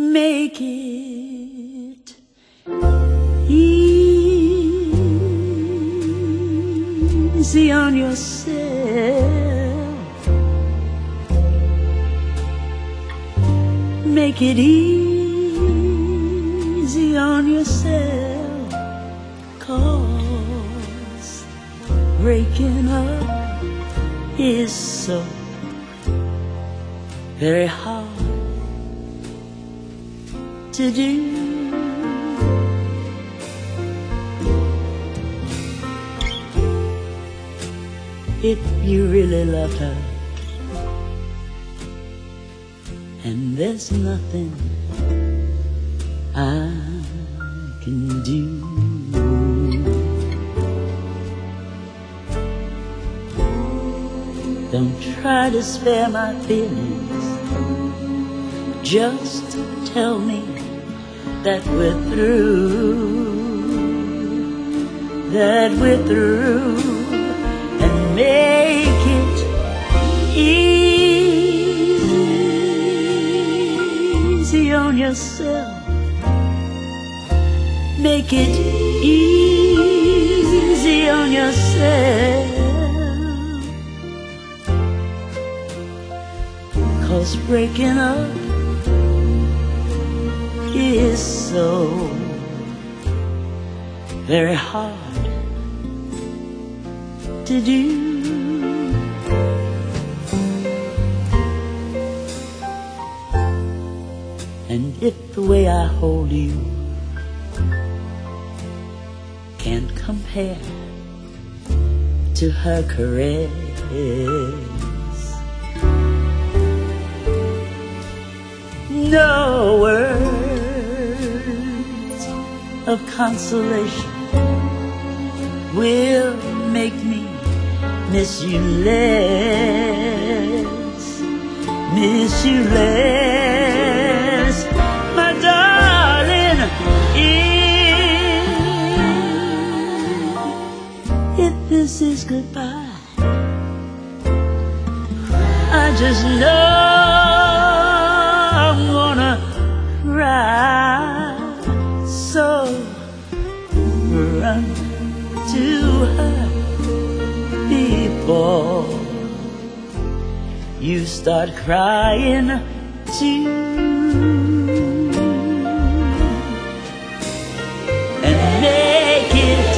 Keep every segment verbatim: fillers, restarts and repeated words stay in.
make it easy on yourself. Make it easy on yourself, 'cause breaking up is so very hard to do. If you really love her, and there's nothing I can do. Don't try to spare my feelings, just tell me that we're through, that we're through, and make it easy on yourself. Make it easy on yourself, 'cause breaking up is so very hard to do. And if the way I hold you can't compare to her caress, no words of consolation will make me miss you less, miss you less, my darling. If, if this is goodbye, I just know I'm gonna cry. So run to her before you start crying too, and make it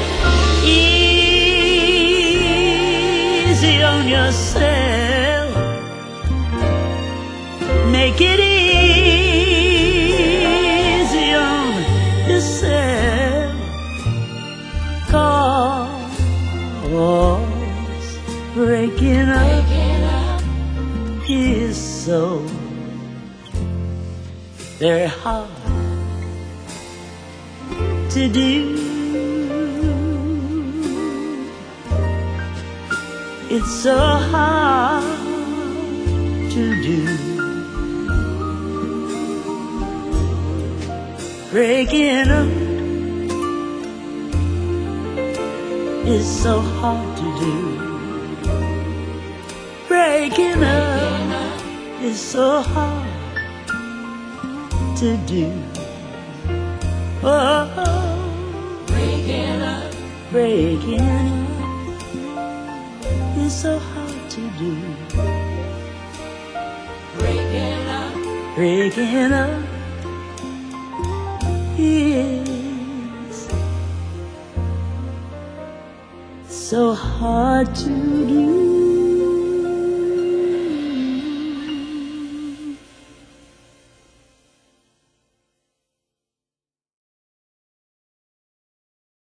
easy on yourself. Make it easy on yourself, 'cause breaking up is so very hard to do. It's so hard to do. Breaking up is so hard to do. Breaking up is so hard to do. Oh, breaking up, breaking up is so hard to do. Breaking up, breaking up is so hard to do.